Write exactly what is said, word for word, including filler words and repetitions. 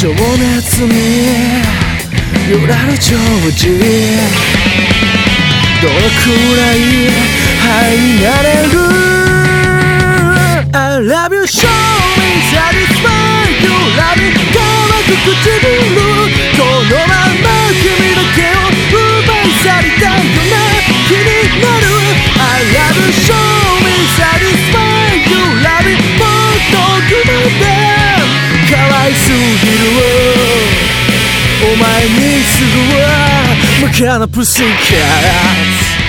情熱に揺らるジョージ、どのくらいハイになれる？ I love you, show me, satisfy you, love me 乾く唇、このまま君だけを奪い去りたいような気になる。 I love you, show me, satisfy you, love me もっと奥まで可愛すぎる。お前にすぐは無価なプシーキャッツ